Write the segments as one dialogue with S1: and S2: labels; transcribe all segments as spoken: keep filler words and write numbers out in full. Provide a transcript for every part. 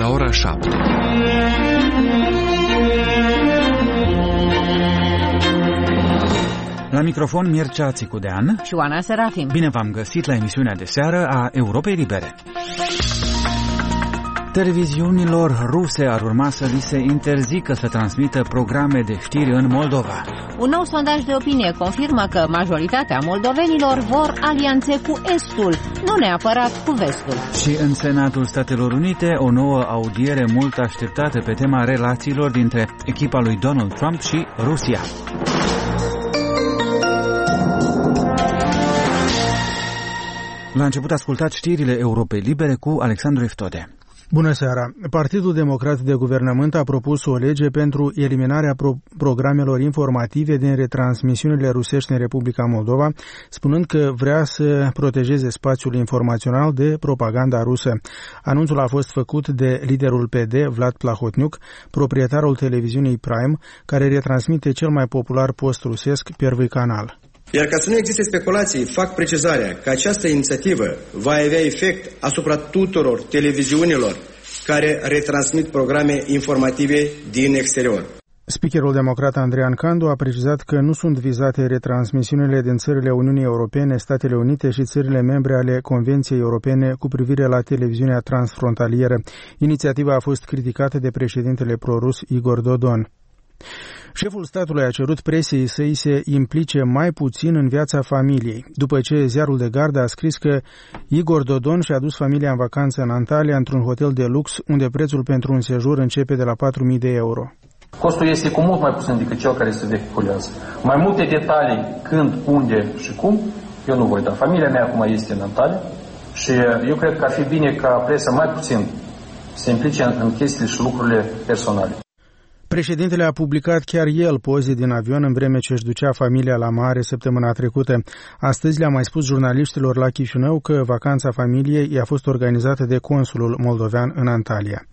S1: la ora șapte.
S2: La microfon Mircea Țicudean
S3: și Oana Serafim.
S2: Bine v-am găsit la emisiunea de seară a Europei Libere. Televiziunilor ruse ar urma să li se interzică să transmită programe de știri în Moldova.
S3: Un nou sondaj de opinie confirmă că majoritatea moldovenilor vor alianțe cu Estul, nu neapărat cu Vestul.
S2: Și în Senatul Statelor Unite, o nouă audiere mult așteptată pe tema relațiilor dintre echipa lui Donald Trump și Rusia. La început ascultați știrile Europei Libere cu Alexandru Iftode.
S4: Bună seara! Partidul Democrat de Guvernământ a propus o lege pentru eliminarea pro- programelor informative din retransmisiunile rusești în Republica Moldova, spunând că vrea să protejeze spațiul informațional de propaganda rusă. Anunțul a fost făcut de liderul P D, Vlad Plahotniuc, proprietarul televiziunii Prime, care retransmite cel mai popular post rusesc, Первый canal.
S5: Iar ca să nu existe speculații, fac precizarea că această inițiativă va avea efect asupra tuturor televiziunilor care retransmit programe informative din exterior.
S4: Speakerul democrat Andrian Candu a precizat că nu sunt vizate retransmisiunile din țările Uniunii Europene, Statele Unite și țările membre ale Convenției Europene cu privire la televiziunea transfrontalieră. Inițiativa a fost criticată de președintele prorus Igor Dodon. Șeful statului a cerut presiei să îi se implice mai puțin în viața familiei, după ce ziarul de gardă a scris că Igor Dodon și-a dus familia în vacanță în Antalya, într-un hotel de lux, unde prețul pentru un sejur începe de la patru mii de euro.
S6: Costul este cu mult mai puțin decât cel care se vehiculează. Mai multe detalii, când, unde și cum, eu nu voi da. Familia mea acum este în Antalya și eu cred că ar fi bine ca presa mai puțin se implice în chestiile și lucrurile personale.
S4: Președintele a publicat chiar el poze din avion în vreme ce își ducea familia la mare săptămâna trecută. Astăzi le-a mai spus jurnaliștilor la Chișinău că vacanța familiei i-a fost organizată de consulul moldovean în Antalya.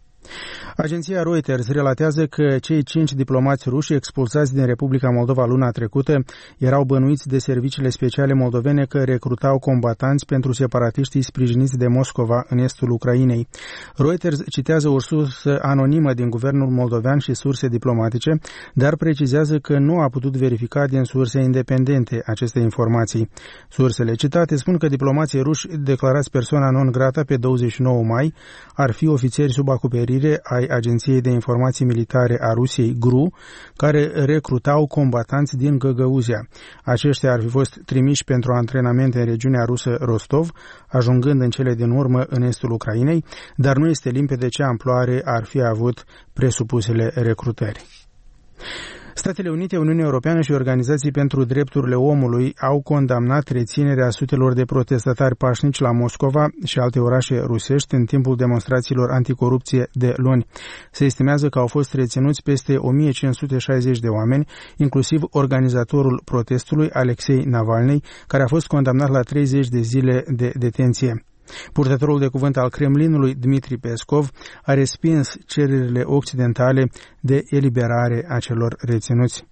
S4: Agenția Reuters relatează că cei cinci diplomați ruși expulsați din Republica Moldova luna trecută erau bănuiți de serviciile speciale moldovene că recrutau combatanți pentru separatiștii sprijiniți de Moscova în estul Ucrainei. Reuters citează o sursă anonimă din guvernul moldovean și surse diplomatice, dar precizează că nu a putut verifica din surse independente aceste informații. Sursele citate spun că diplomații ruși declarați persoana non grata pe douăzeci și nouă mai ar fi ofițeri sub acoperire ai Agenției de Informații Militare a Rusiei, G R U, care recrutau combatanți din Găgăuzia. Aceștia ar fi fost trimiși pentru antrenamente în regiunea rusă Rostov, ajungând în cele din urmă în estul Ucrainei, dar nu este limpede ce amploare ar fi avut presupusele recrutări. Statele Unite, Uniunea Europeană și organizații pentru drepturile omului au condamnat reținerea sutelor de protestatari pașnici la Moscova și alte orașe rusești în timpul demonstrațiilor anticorupție de luni. Se estimează că au fost reținuți peste o mie cinci sute șaizeci de oameni, inclusiv organizatorul protestului Alexei Navalny, care a fost condamnat la treizeci de zile de detenție. Purtătorul de cuvânt al Kremlinului, Dmitri Peskov, a respins cererile occidentale de eliberare a celor reținuți.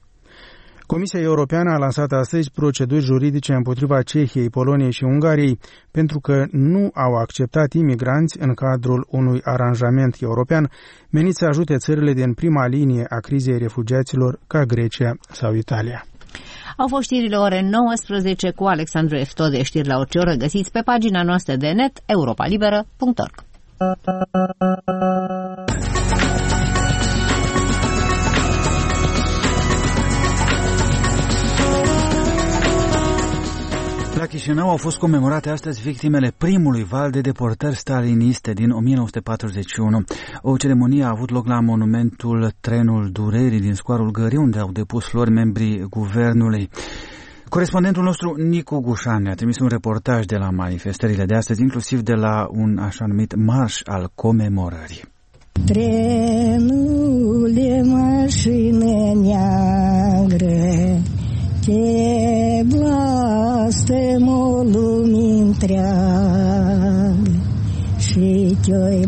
S4: Comisia Europeană a lansat astăzi proceduri juridice împotriva Cehiei, Poloniei și Ungariei pentru că nu au acceptat imigranți în cadrul unui aranjament european menit să ajute țările din prima linie a crizei refugiaților ca Grecia sau Italia.
S3: Au fost știrile ore nouăsprezece cu Alexandru Iftode. Știri la orice oră găsiți pe pagina noastră de net europa liberă punct org.
S2: La Chișinău au fost comemorate astăzi victimele primului val de deportări staliniste din o mie nouă sute patruzeci și unu. O ceremonie a avut loc la monumentul Trenul Durerii din Scoarul Gării, unde au depus flori membrii guvernului. Corespondentul nostru, Nicu Gușan, ne-a trimis un reportaj de la manifestările de astăzi, inclusiv de la un așa numit marș al comemorării.
S7: Trenul de mașină neagră, te blastăm o lume întreagă și te-o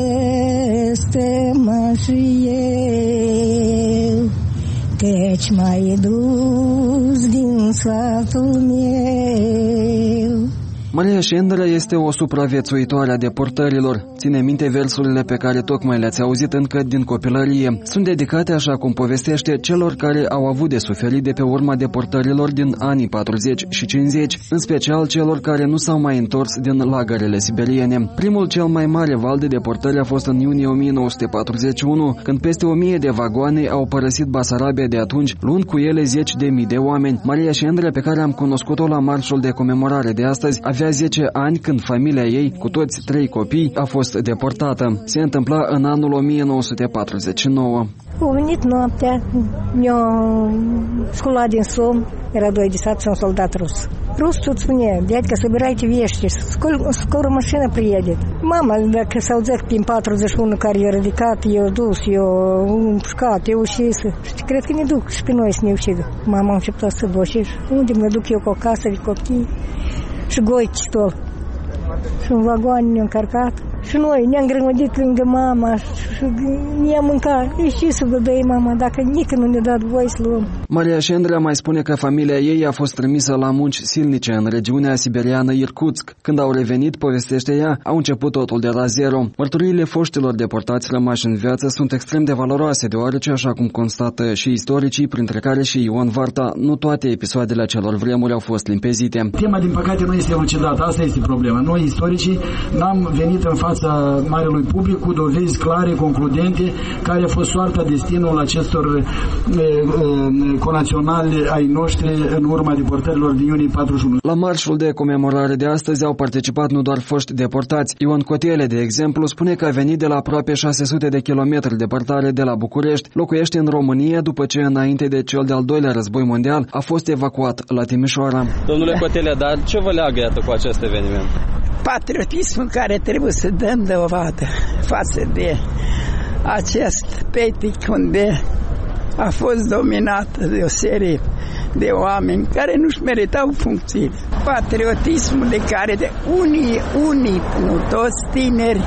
S7: blastăm și eu, căci m-ai dus din satul meu.
S1: Maria Șendră este o supraviețuitoare a deportărilor. Ține minte versurile pe care tocmai le-ați auzit încă din copilărie. Sunt dedicate, așa cum povestește, celor care au avut de suferit de pe urma deportărilor din anii patruzeci și cincizeci, în special celor care nu s-au mai întors din lagărele siberiene. Primul cel mai mare val de deportări a fost în iunie o mie nouă sute patruzeci și unu, când peste o mie de vagoane au părăsit Basarabia de atunci, luând cu ele zeci de mii de oameni. Maria Șendră, pe care am cunoscut-o la marșul de comemorare de astăzi, avea zece ani când familia ei, cu toți trei copii, a fost deportată. Se întâmpla în anul o mie nouă sute patruzeci și nouă.
S7: Au venit noaptea, mi-au sculat din somn, era doi de sat și un soldat rus. Rusul spunea, дядька, собирайте вещи, скоро машина приедет. Mama, dacă s-au zis prin patruzeci și unu care i-a ridicat, i-a dus, i-a împușcat, i-a ucis. Și cred că ne duc și pe noi să ne ucidă. Mama a început să doce. Unde mă duc eu cu o casă de copii și goi stol. Și un vagoan ne-a încărcat. Și noi ne-am grămădit lângă mama și ne-am mâncat. E și să vă dăi, mama, dacă nici nu ne-a dat voie să luăm.
S1: Maria Șendră mai spune că familia ei a fost trimisă la munci silnice în regiunea siberiană Irkutsk. Când au revenit, povestește ea, au început totul de la zero. Mărturiile foștilor deportați rămași în viață sunt extrem de valoroase, deoarece, așa cum constată și istoricii, printre care și Ion Varta, nu toate episoadele acelor vremuri au fost limpezite.
S8: Tema, din păcate, nu este elucidată. Asta este problema. Noi, istoricii, n-am venit în fața marelui public cu dovezi clare, concludente, care a fost soarta, destinul acestor e, e, conaționali ai noștri în urma deportărilor din iunie patruzeci și unu.
S1: La marșul de comemorare de astăzi au participat nu doar foști deportați. Ion Cotele, de exemplu, spune că a venit de la aproape șase sute de kilometri departare de la București, locuiește în România după ce, înainte de cel de-al doilea război mondial, a fost evacuat la Timișoara.
S9: Domnule Cotele, dar ce vă leagă, iată, cu acest eveniment?
S10: Patriotismul care trebuie să dăm dovadă față de acest petic unde a fost dominată de o serie de oameni care nu-și meritau funcțiile. Patriotismul de care de unii, unii, nu toți tineri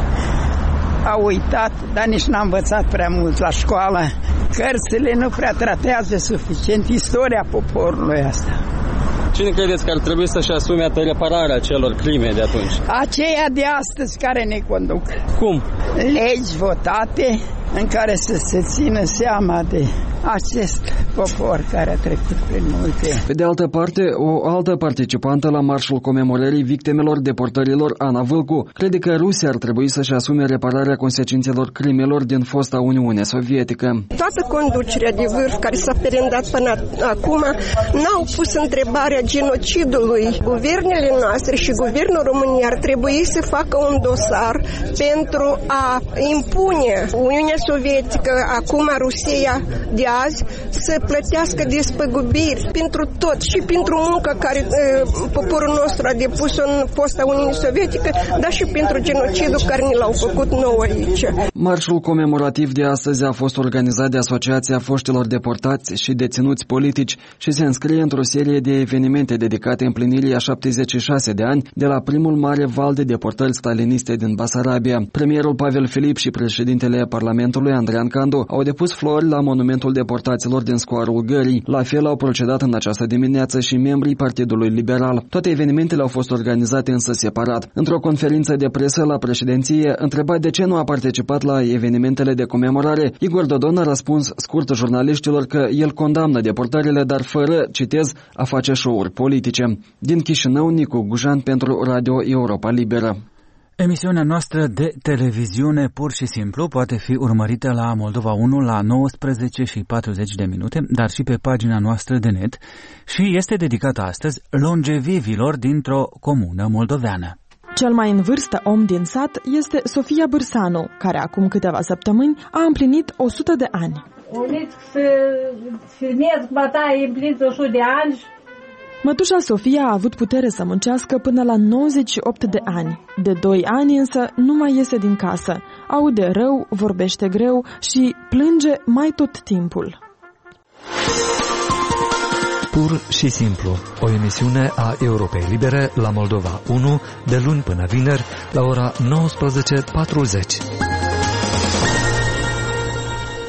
S10: au uitat, dar nici n-a învățat prea mult la școală. Cărțile nu prea tratează suficient istoria poporului ăsta.
S9: Cine credeți că ar trebui să-și asume repararea celor crime de atunci?
S10: Aceia de astăzi care ne conduc.
S9: Cum?
S10: Legi votate în care să se țină seama de acest popor care a trecut prin multe.
S1: Pe de altă parte, o altă participantă la marșul comemorării victimelor deportărilor, Ana Vâlcu, crede că Rusia ar trebui să-și asume repararea consecințelor crimelor din fosta Uniune Sovietică.
S11: Toată conducerea de vârf care s-a perendat până acum n-au pus întrebarea genocidului. Guvernele noastre și Guvernul României ar trebui să facă un dosar pentru a impune Uniunea Sovietică, acum Rusia de azi, să plătească despăgubiri pentru tot și pentru munca care e, poporul nostru a depus în fosta Uniune Sovietică, dar și pentru genocidul care ne l-au făcut nouă aici.
S1: Marșul comemorativ de astăzi a fost organizat de Asociația Foștilor Deportați și Deținuți Politici și se înscrie într-o serie de evenimente dedicate împlinirii a șaptezeci și șase de ani de la primul mare val de deportări staliniste din Basarabia. Premierul Pavel Filip și președintele Parlamentului Andrean Candu au depus flori la monumentul deportaților din scoarul Gării. La fel au procedat în această dimineață și membrii Partidului Liberal. Toate evenimentele au fost organizate însă separat. Într-o conferință de presă la președinție, întrebat de ce nu a participat la evenimentele de comemorare, Igor Dodon a răspuns scurt jurnaliștilor că el condamnă deportările, dar fără, citez, a face show-uri politice. Din Chișinău, Nicu Gujan pentru Radio Europa Liberă.
S2: Emisiunea noastră de televiziune pur și simplu poate fi urmărită la Moldova unu la nouăsprezece și patruzeci de minute, dar și pe pagina noastră de net și este dedicată astăzi longevivilor dintr-o comună moldoveană.
S12: Cel mai în vârstă om din sat este Sofia Bârsanu, care acum câteva săptămâni a împlinit o sută de ani.
S13: Uliți să filmez bătaie împliniți o sută de ani.
S12: Mătușa Sofia a avut putere să muncească până la nouăzeci și opt de ani. De doi ani însă nu mai iese din casă. Aude rău, vorbește greu și plânge mai tot timpul.
S14: Pur și simplu, o emisiune a Europei Libere la Moldova unu de luni până vineri la ora nouăsprezece patruzeci.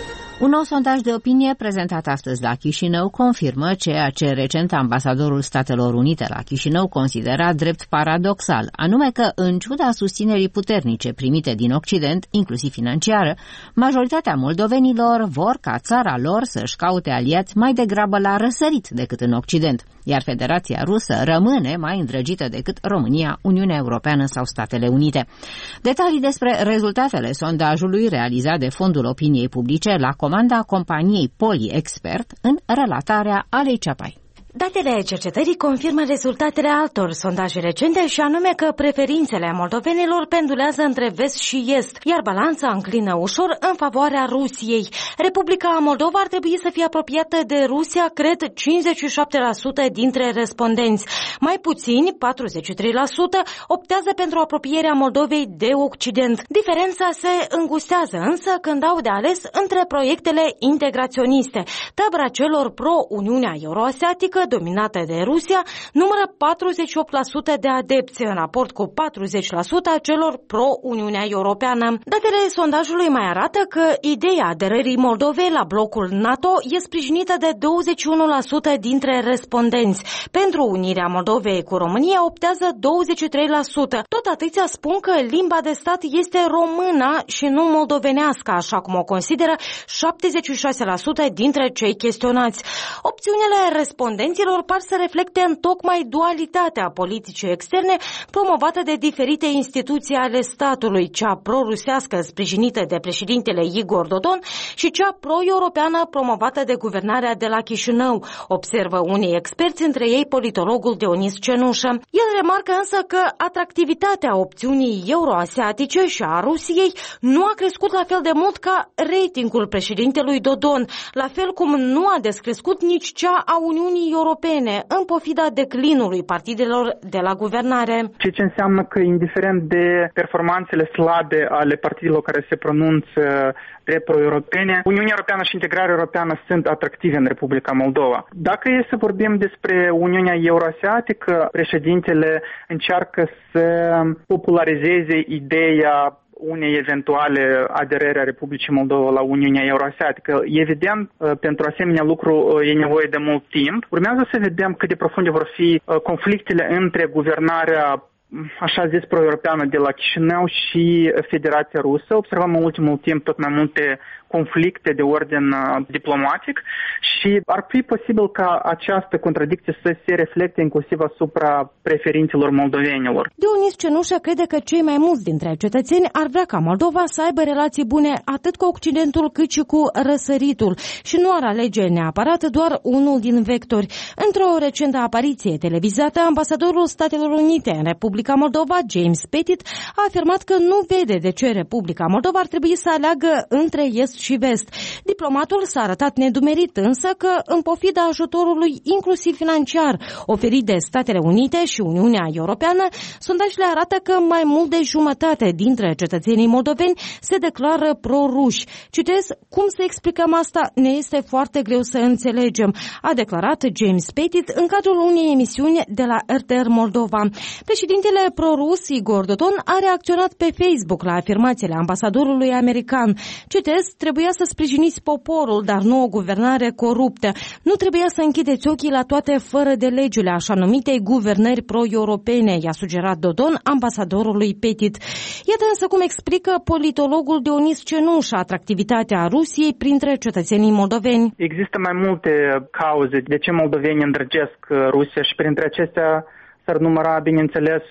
S3: Un nou sondaj de opinie prezentat astăzi la Chișinău confirmă ceea ce recent ambasadorul Statelor Unite la Chișinău considera drept paradoxal, anume că, în ciuda susținerii puternice primite din Occident, inclusiv financiară, majoritatea moldovenilor vor ca țara lor să-și caute aliați mai degrabă la răsărit decât în Occident, iar Federația Rusă rămâne mai îndrăgită decât România, Uniunea Europeană sau Statele Unite. Detalii despre rezultatele sondajului realizat de Fondul Opiniei Publice la comanda companiei Poli Expert în relatarea Alei Ceapai.
S15: Datele cercetării confirmă rezultatele altor sondaje recente și anume că preferințele moldovenilor pendulează între vest și est, iar balanța înclină ușor în favoarea Rusiei. Republica Moldova ar trebui să fie apropiată de Rusia, cred cincizeci și șapte la sută dintre respondenți. Mai puțini, patruzeci și trei la sută, optează pentru apropierea Moldovei de Occident. Diferența se îngustează însă când au de ales între proiectele integraționiste. Tabăra celor pro-Uniunea Euroasiatică, dominată de Rusia, numără patruzeci și opt la sută de adepți, în raport cu patruzeci la sută a celor pro-Uniunea Europeană. Datele sondajului mai arată că ideea aderării Moldovei la blocul NATO e sprijinită de douăzeci și unu la sută dintre respondenți. Pentru unirea Moldovei cu România optează douăzeci și trei la sută. Tot atâția spun că limba de stat este româna și nu moldovenească, așa cum o consideră șaptezeci și șase la sută dintre cei chestionați. Opțiunile respondenților par să reflecte în tocmai dualitatea politicii externe promovată de diferite instituții ale statului, cea pro-rusească sprijinită de președintele Igor Dodon și cea pro-europeană promovată de guvernarea de la Chișinău, observă unii experți, între ei politologul Dionis Cenușă. El remarcă însă că atractivitatea opțiunii euroasiatice și a Rusiei nu a crescut la fel de mult ca ratingul președintelui Dodon, la fel cum nu a descrescut nici cea a Uniunii Europene, în pofida declinului partidelor de la guvernare.
S16: Ceea ce înseamnă că, indiferent de performanțele slabe ale partidelor care se pronunță drept pro-europene, Uniunea Europeană și integrarea europeană sunt atractive în Republica Moldova. Dacă e să vorbim despre Uniunea Euroasiatică, președintele încearcă să popularizeze ideea unei eventuale aderări a Republicii Moldova la Uniunea Euroasiatică. Evident, pentru asemenea lucru e nevoie de mult timp. Urmează să vedem cât de profunde vor fi conflictele între guvernarea așa zis pro-europeană de la Chișinău și Federația Rusă. Observăm în ultimul timp tot mai multe conflicte de ordin diplomatic și ar fi posibil ca această contradicție să se reflecte inclusiv asupra preferințelor moldovenilor.
S15: Dionis Cenușă crede că cei mai mulți dintre cetățeni ar vrea ca Moldova să aibă relații bune atât cu Occidentul cât și cu răsăritul și nu ar alege neapărat doar unul din vectori. Într-o recentă apariție televizată, ambasadorul Statelor Unite în Republica Moldova, James Pettit, a afirmat că nu vede de ce Republica Moldova ar trebui să aleagă între est și vest. Diplomatul s-a arătat nedumerit însă că, în pofida ajutorului inclusiv financiar oferit de Statele Unite și Uniunea Europeană, sondajele arată că mai mult de jumătate dintre cetățenii moldoveni se declară pro-ruși. Citez, cum să explicăm asta? Ne este foarte greu să înțelegem, a declarat James Pettit în cadrul unei emisiuni de la R T R Moldova. Președintele pro-rus Igor Dodon a reacționat pe Facebook la afirmațiile ambasadorului american. Citez, trebuia să sprijiniți poporul, dar nu o guvernare coruptă. Nu trebuia să închideți ochii la toate fără de legile așa numitei guvernări pro-europene, i-a sugerat Dodon ambasadorului Pettit. Iată însă cum explică politologul Dionis Cenușă atractivitatea Rusiei printre cetățenii moldoveni.
S16: Există mai multe cauze de ce moldovenii îndrăgesc Rusia și printre acestea s-ar număra, bineînțeles,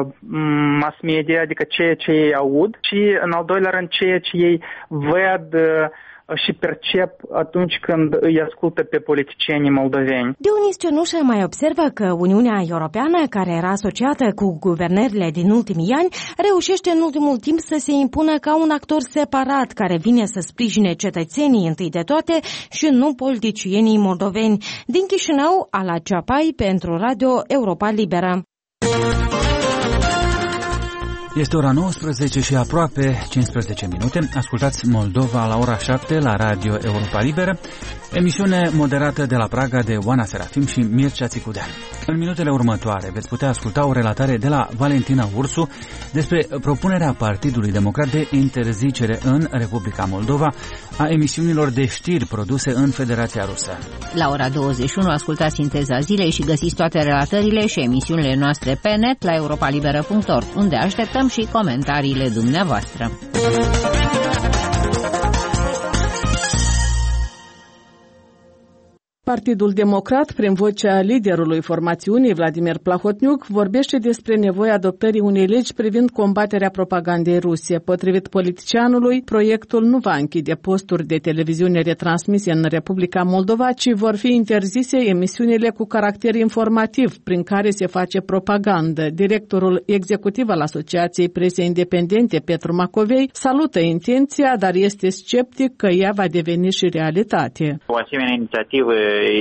S16: mass media, adică ceea ce ei aud și, în al doilea rând, ceea ce ei văd și percep atunci când îi ascultă pe politicienii moldoveni.
S15: Dionis Cenușă mai observă că Uniunea Europeană, care era asociată cu guvernările din ultimii ani, reușește în ultimul timp să se impună ca un actor separat care vine să sprijine cetățenii întâi de toate și nu politicienii moldoveni. Din Chișinău, Ala Ceapai pentru Radio Europa Liberă.
S2: Este ora nouăsprezece și aproape cincisprezece minute. Ascultați Moldova la ora șapte la Radio Europa Liberă, emisiune moderată de la Praga de Oana Serafim și Mircea Țicudean. În minutele următoare veți putea asculta o relatare de la Valentina Ursu despre propunerea Partidului Democrat de interzicere în Republica Moldova a emisiunilor de știri produse în Federația Rusă.
S3: La ora douăzeci și unu ascultați Sinteza Zilei și găsiți toate relatările și emisiunile noastre pe net la europalibera punct org, unde așteptăm și comentariile dumneavoastră.
S17: Partidul Democrat, prin vocea liderului formațiunii, Vladimir Plahotniuc, vorbește despre nevoia adoptării unei legi privind combaterea propagandei ruse. Potrivit politicianului, proiectul nu va închide posturi de televiziune retransmise în Republica Moldova, ci vor fi interzise emisiunile cu caracter informativ, prin care se face propagandă. Directorul executiv al Asociației Presei Independente, Petru Macovei, salută intenția, dar este sceptic că ea va deveni și realitate.
S18: O asemenea inițiativă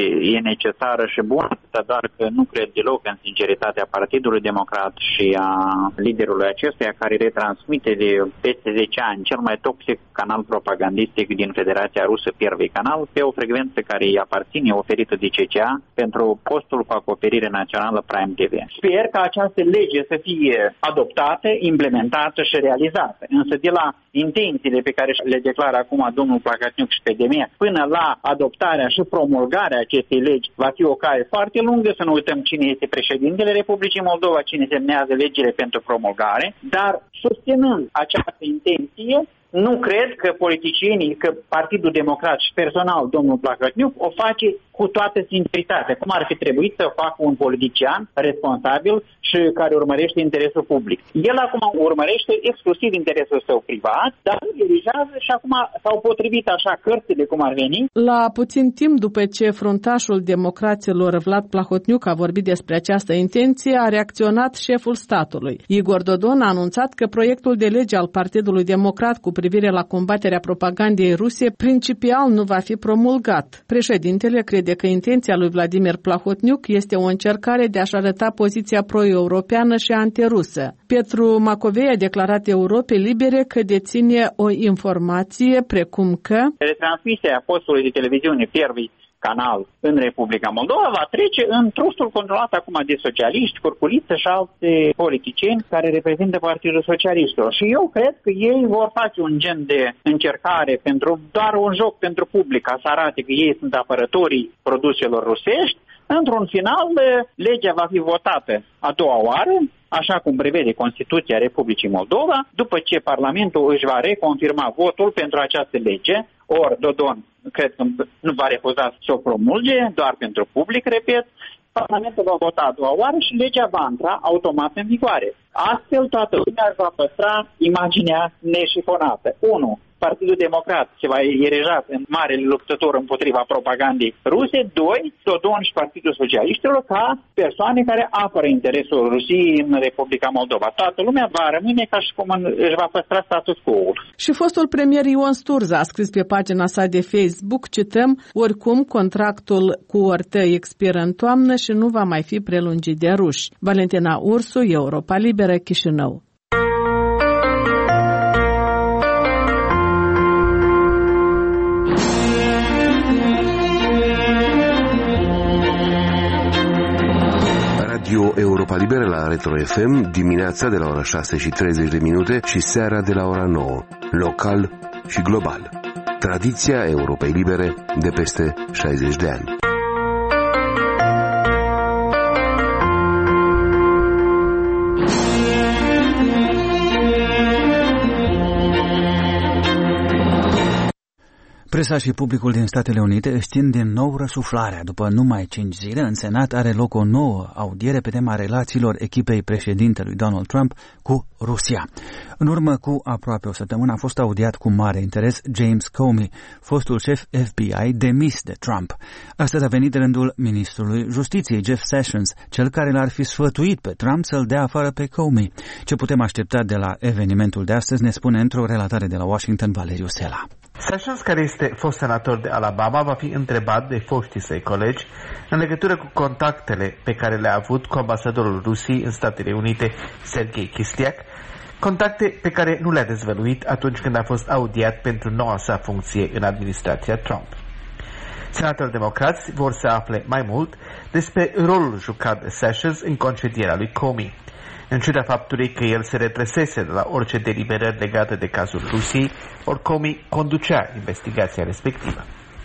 S18: e necesară și bună, dar că nu cred deloc în sinceritatea Partidului Democrat și a liderului acestuia, care retransmite de peste zece ani cel mai toxic canal propagandistic din Federația Rusă, Первый Canal, pe o frecvență care îi aparține, oferită de C C A, pentru postul cu acoperire națională Prime T V. Sper că această lege să fie adoptată, implementată și realizată. Însă de la intențiile pe care le declară acum domnul Plahotniuc și P D M până la adoptarea și promulgarea acestei legi va fi o cale foarte lungă, să nu uităm cine este președintele Republicii Moldova, cine semnează legile pentru promulgare, dar susținând această intenție, nu cred că politicienii, că Partidul Democrat și personal, domnul Plahotniuc, o face cu toată sinceritatea, cum ar fi trebuit să facă un politician responsabil și care urmărește interesul public. El acum urmărește exclusiv interesul său privat, dar nu dirigează și acum s-au potrivit așa cărțile cum ar veni.
S17: La puțin timp după ce fruntașul democraților Vlad Plahotniuc a vorbit despre această intenție, a reacționat șeful statului. Igor Dodon a anunțat că proiectul de lege al Partidului Democrat cu privire la combaterea propagandei ruse principial nu va fi promulgat. Președintele crede că intenția lui Vladimir Plahotniuc este o încercare de a-și arăta poziția pro-europeană și antirusă. Petru Macovei a declarat Europei Libere că deține o informație precum că
S18: retransmisia postului de televiziune Первый Canal în Republica Moldova va trece în trustul controlat acum de socialiști, Curculiță și alți politicieni care reprezintă Partidul Socialistilor. Și eu cred că ei vor face un gen de încercare pentru doar un joc pentru public, ca să arate că ei sunt apărătorii produselor rusești. Într-un final, legea va fi votată a doua oară, așa cum prevede Constituția Republicii Moldova, după ce Parlamentul își va reconfirma votul pentru această lege, ori Dodon cred că nu va refuza să o promulge, doar pentru public, repet, Parlamentul va vota a doua oară și legea va intra automat în vigoare. Astfel, toată lumea va păstra imaginea neșifonată. unu. Partidul Democrat se va erija în marele luptător împotriva propagandei ruse. doi. Dodon și Partidul Socialiștilor ca persoane care apără interesul Rusiei în Republica Moldova. Toată lumea va rămâne ca și cum își va păstra status quo-ul.
S17: Și fostul premier Ion Sturza a scris pe pagina sa de Facebook, cităm, oricum contractul cu Ortă expiră în toamnă și nu va mai fi prelungit de ruși. Valentina Ursu, Europa Liberă, Chișinău.
S19: Radio Europa Liberă la Retro F M, dimineața de la ora șase și treizeci de minute și seara de la ora nouă, local și global. Tradiția Europei Libere de peste șaizeci de ani.
S2: Presa și publicul din Statele Unite își țin din nou răsuflarea. După numai cinci zile, în Senat are loc o nouă audiere pe tema relațiilor echipei președintelui Donald Trump cu Rusia. În urmă cu aproape o săptămână a fost audiat cu mare interes James Comey, fostul șef F B I demis de Trump. Astăzi a venit rândul ministrului Justiției, Jeff Sessions, cel care l-ar fi sfătuit pe Trump să-l dea afară pe Comey. Ce putem aștepta de la evenimentul de astăzi ne spune într-o relatare de la Washington Valeriu Sela.
S20: Sessions, care este fost senator de Alabama, va fi întrebat de foștii săi colegi în legătură cu contactele pe care le-a avut cu ambasadorul Rusiei în Statele Unite, Sergei Kislyak, contacte pe care nu le-a dezvăluit atunci când a fost audiat pentru noua sa funcție în administrația Trump. Senatorii democrați vor să afle mai mult despre rolul jucat de Sessions în concedierea lui Comey. În ciuda faptului că el se retrăsese de la orice deliberări legate de cazul Rusiei, ori Comey conducea investigația respectivă.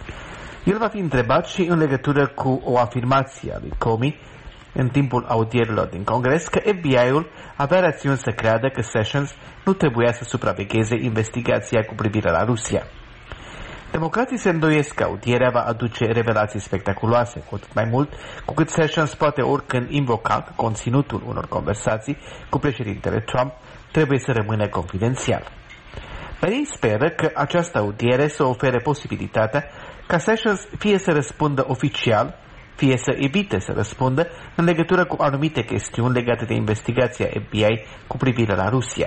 S20: El va fi întrebat și în legătură cu o afirmație a lui Comey în timpul audierilor din Congres că F B I-ul avea rațiuni să creadă că Sessions nu trebuia să supravegheze investigația cu privire la Rusia. Democrații se îndoiesc că audierea va aduce revelații spectaculoase, cu atât mai mult cu cât Sessions poate oricând invoca că conținutul unor conversații cu președintele Trump trebuie să rămână confidențial. Dar ei speră că această audiere să ofere posibilitatea ca Sessions fie să răspundă oficial, fie să evite să răspundă în legătură cu anumite chestiuni legate de investigația F B I cu privire la Rusia.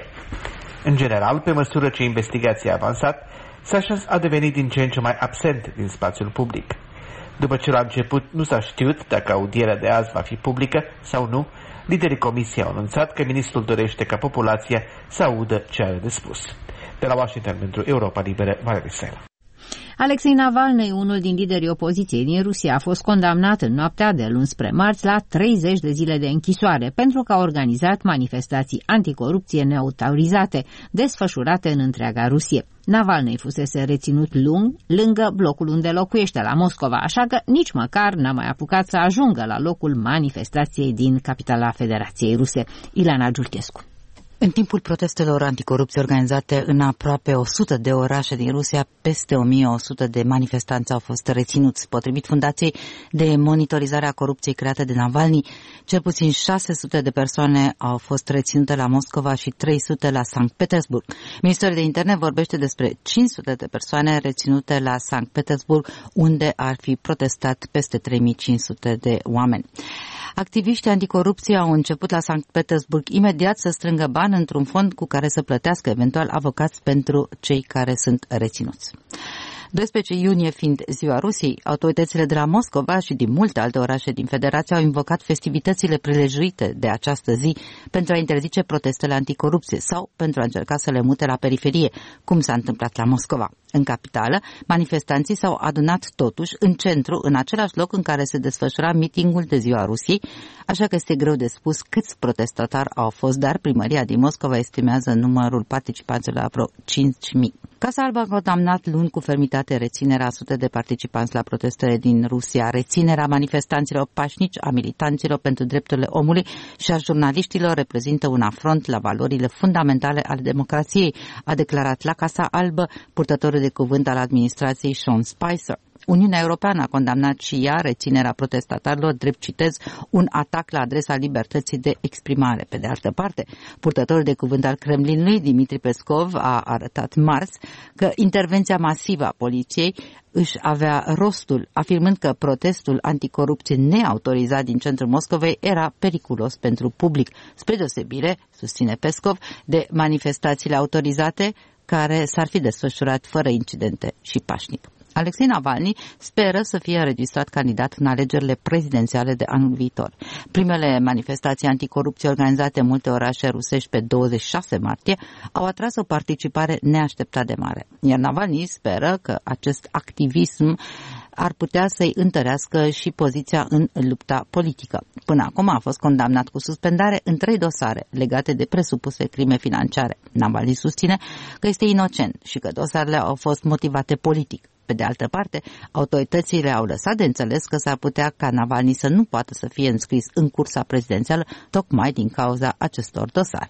S20: În general, pe măsură ce investigația a avansat, Sessions a devenit din ce în ce mai absent din spațiul public. După ce la început nu s-a știut dacă audierea de azi va fi publică sau nu, liderii comisiei au anunțat că ministrul dorește ca populația să audă ce are de spus. De la Washington pentru Europa Liberă, Valerie Sela.
S3: Alexei Navalny, unul din liderii opoziției din Rusia, a fost condamnat în noaptea de luni spre marți la treizeci de zile de închisoare pentru că a organizat manifestații anticorupție neautorizate, desfășurate în întreaga Rusie. Navalny fusese reținut lung lângă blocul unde locuiește la Moscova, așa că nici măcar n-a mai apucat să ajungă la locul manifestației din capitala Federației Ruse. Ileana Giulchescu.
S21: În timpul protestelor anticorupție organizate în aproape o sută de orașe din Rusia, peste o mie o sută de manifestanți au fost reținuți. Potrivit Fundației de Monitorizare a Corupției create de Navalny, cel puțin șase sute de persoane au fost reținute la Moscova și trei sute la Sankt Petersburg. Ministerul de Interne vorbește despre cinci sute de persoane reținute la Sankt Petersburg, unde ar fi protestat peste trei mii cinci sute de oameni. Activiștii anticorupție au început la Sankt Petersburg imediat să strângă bani într-un fond cu care să plătească eventual avocați pentru cei care sunt reținuți. doisprezece iunie fiind ziua Rusiei, autoritățile de la Moscova și din multe alte orașe din Federație au invocat festivitățile prilejuite de această zi pentru a interzice protestele anticorupție sau pentru a încerca să le mute la periferie, cum s-a întâmplat la Moscova. În capitală, manifestanții s-au adunat totuși în centru, în același loc în care se desfășura mitingul de ziua Rusiei, așa că este greu de spus câți protestatari au fost, dar primăria din Moscova estimează numărul participanților la vreo cinci mii. Casa Albă a condamnat luni cu fermitate reținerea a sute de participanți la protestele din Rusia, reținerea manifestanților pașnici, a militanților pentru drepturile omului și a jurnaliștilor reprezintă un afront la valorile fundamentale ale democrației, a declarat la Casa Albă purtătorul de cuvânt al administrației Sean Spicer. Uniunea Europeană a condamnat și ea reținerea protestatarilor, drept citez, un atac la adresa libertății de exprimare. Pe de altă parte, purtătorul de cuvânt al Kremlinului, Dimitri Peskov, a arătat marți că intervenția masivă a poliției își avea rostul, afirmând că protestul anticorupție neautorizat din centrul Moscovei era periculos pentru public, spre deosebire, susține Peskov, de manifestațiile autorizate care s-ar fi desfășurat fără incidente și pașnic. Alexei Navalny speră să fie înregistrat candidat în alegerile prezidențiale de anul viitor. Primele manifestații anticorupție organizate în multe orașe rusești pe douăzeci și șase martie au atras o participare neașteptat de mare. Iar Navalny speră că acest activism ar putea să-i întărească și poziția în lupta politică. Până acum a fost condamnat cu suspendare în trei dosare legate de presupuse crime financiare. Navalny susține că este inocent și că dosarele au fost motivate politic. Pe de altă parte, autoritățile au lăsat de înțeles că s-ar putea ca Navalny să nu poată să fie înscris în cursa prezidențială tocmai din cauza acestor dosare.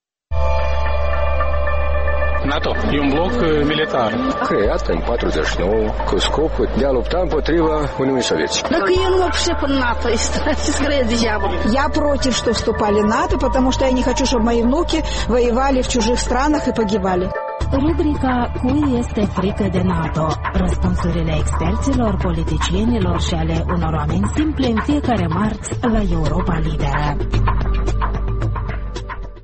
S22: NATO e un bloc militar
S23: creat în patruzeci și nouă cu scopul de a lupta împotriva Uniunii Sovietice.
S24: Так я не могу в НАТО, скорее дьявол. Я против, что вступали в НАТО, потому что я не хочу, чтобы мои внуки воевали в чужих странах и погибали.
S25: Rubrica Cui este frică de NATO? Răspunsurile experților, politicienilor și ale unor oameni simple în fiecare marți la Europa Liberă.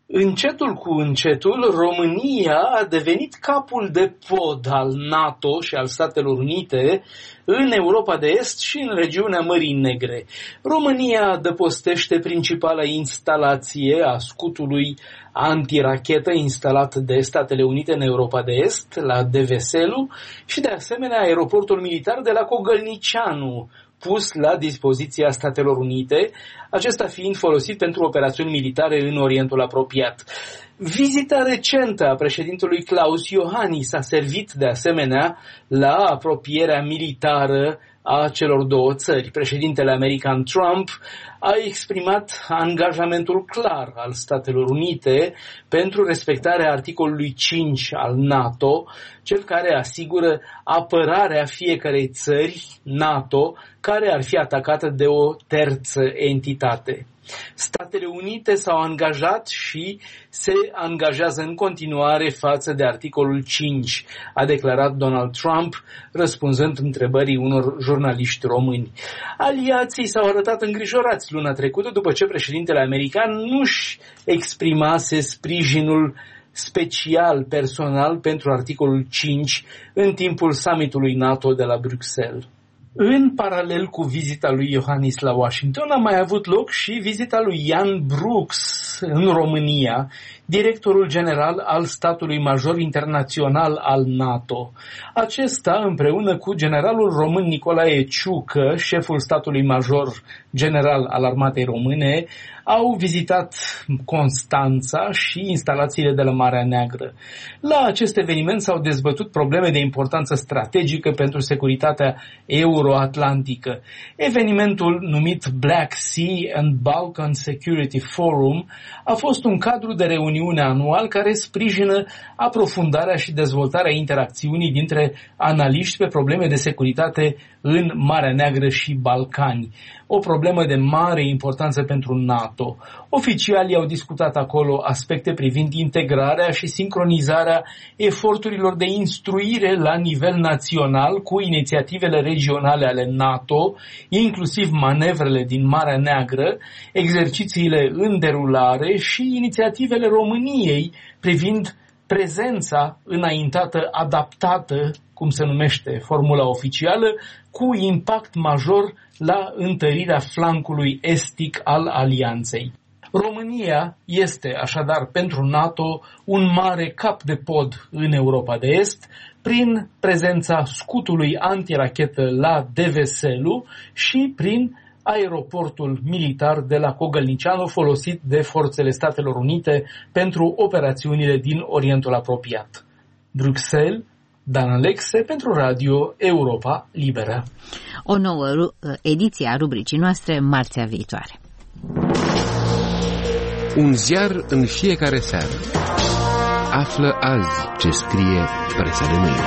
S4: Încetul cu încetul, România a devenit capul de pod al NATO și al Statelor Unite în Europa de Est și în regiunea Mării Negre. România adăpostește principala instalație a scutului antirachetă instalat de Statele Unite în Europa de Est, la Deveselu, și de asemenea aeroportul militar de la Cogălnicianu, pus la dispoziția Statelor Unite, acesta fiind folosit pentru operațiuni militare în Orientul apropiat. Vizita recentă a președintelui Klaus Iohannis a servit de asemenea la apropierea militară a celor două țări. Președintele american Trump a exprimat angajamentul clar al Statelor Unite pentru respectarea articolului cinci al NATO, cel care asigură apărarea fiecărei țări NATO care ar fi atacată de o terță entitate. Statele Unite s-au angajat și se angajează în continuare față de articolul cinci, a declarat Donald Trump, răspunzând întrebării unor jurnaliști români. Aliații s-au arătat îngrijorați luna trecută după ce președintele american nu-și exprimase sprijinul special personal pentru articolul cinci în timpul summitului NATO de la Bruxelles. În paralel cu vizita lui Iohannis la Washington a mai avut loc și vizita lui Jan Brooks în România, directorul general al statului major internațional al NATO. Acesta, împreună cu generalul român Nicolae Ciucă, șeful statului major general al armatei române, au vizitat Constanța și instalațiile de la Marea Neagră. La acest eveniment s-au dezbătut probleme de importanță strategică pentru securitatea euroatlantică. Evenimentul numit Black Sea and Balkan Security Forum a fost un cadru de reuniune anual care sprijină aprofundarea și dezvoltarea interacțiunii dintre analiști pe probleme de securitate în Marea Neagră și Balcani. O problemă de mare importanță pentru NATO. Oficialii au discutat acolo aspecte privind integrarea și sincronizarea eforturilor de instruire la nivel național cu inițiativele regionale ale NATO, inclusiv manevrele din Marea Neagră, exercițiile în derulare și inițiativele României privind prezența înaintată, adaptată, cum se numește formula oficială, cu impact major la întărirea flancului estic al alianței. România este așadar pentru NATO un mare cap de pod în Europa de Est, prin prezența scutului antirachetă la Deveselu și prin aeroportul militar de la Cogălnicianu folosit de forțele Statelor Unite pentru operațiunile din Orientul apropiat. Bruxelles, Dan Alexe pentru Radio Europa Liberă.
S3: O nouă ediție a rubricii noastre marțea viitoare.
S19: Un ziar în fiecare seară. Află azi ce scrie presa de mâine.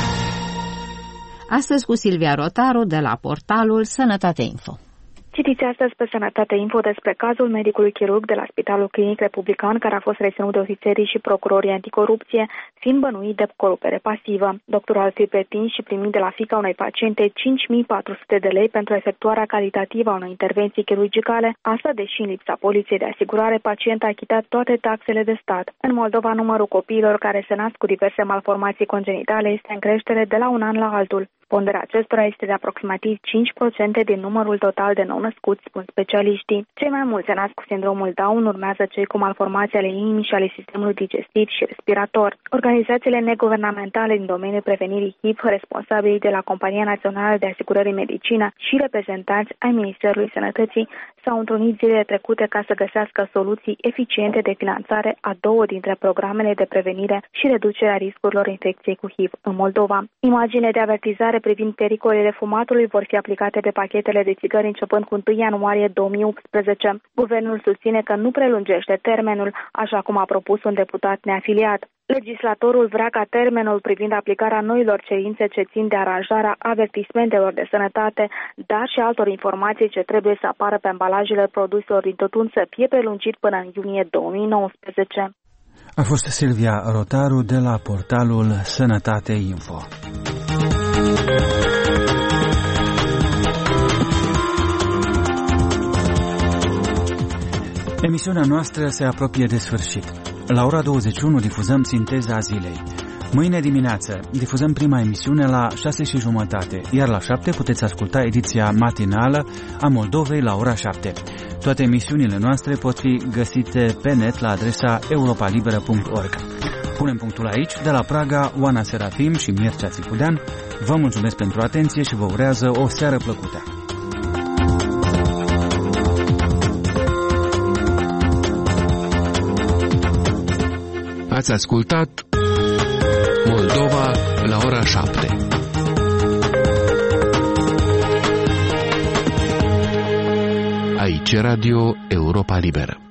S3: Astăzi cu Silvia Rotaru de la portalul Sănătate Info.
S5: Citiți astăzi pe Sănătate Info despre cazul medicului chirurg de la Spitalul Clinic Republican care a fost reținut de ofițerii și procurorii anticorupție, fiind bănuit de corupere pasivă. Doctorul ar fi pretins și primit de la fiica unei paciente cinci mii patru sute de lei pentru efectuarea calitativă a unei intervenții chirurgicale, asta deși în lipsa poliției de asigurare pacienta a achitat toate taxele de stat. În Moldova, numărul copiilor care se nasc cu diverse malformații congenitale este în creștere de la un an la altul. Ponderea acestora este de aproximativ cinci la sută din numărul total de nou-născuți, spun specialiștii. Cei mai mulți se nasc cu sindromul Down, urmează cei cu malformații ale inimii și ale sistemului digestiv și respirator. Organizațiile neguvernamentale din domeniul prevenirii H I V, responsabili de la Compania Națională de Asigurări Medicină și reprezentanți ai Ministerului Sănătății s-au întrunit zilele trecute ca să găsească soluții eficiente de finanțare a două dintre programele de prevenire și reducerea riscurilor infecției cu H I V în Moldova. Imaginile de avertizare privind pericolele fumatului vor fi aplicate pe pachetele de țigări începând cu întâi ianuarie două mii optsprezece. Guvernul susține că nu prelungește termenul, așa cum a propus un deputat neafiliat. Legislatorul vrea ca termenul privind aplicarea noilor cerințe ce țin de aranjarea avertismentelor de sănătate, dar și altor informații ce trebuie să apară pe ambalajele produselor din tutun să fie prelungit până în iunie două mii nouăsprezece.
S2: A fost Silvia Rotaru de la portalul Sănătate Info. Emisiunea noastră se apropie de sfârșit. La ora douăzeci și unu difuzăm Sinteza zilei. Mâine dimineață difuzăm prima emisiune la șase și jumătate, iar la șapte puteți asculta ediția matinală a Moldovei la ora șapte. Toate emisiunile noastre pot fi găsite pe net la adresa europa liberă punct org. Punem punctul aici, de la Praga, Oana Serafim și Mircea Țicudean. Vă mulțumesc pentru atenție și vă urează o seară plăcută.
S19: Ați ascultat Moldova la ora șapte. Aici Radio Europa Liberă.